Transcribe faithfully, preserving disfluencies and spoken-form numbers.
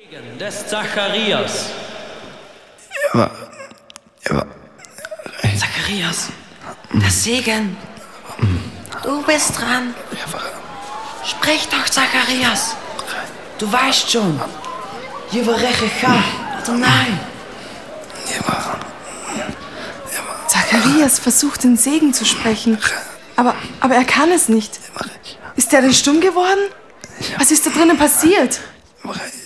Des Zacharias. Ja, ja. Zacharias, der Segen. Du bist dran. Sprich doch, Zacharias. Du weißt schon. Jivarechecha, Adonai. Zacharias versucht, den Segen zu sprechen, aber, aber er kann es nicht. Ist er denn stumm geworden? Was ist da drinnen passiert?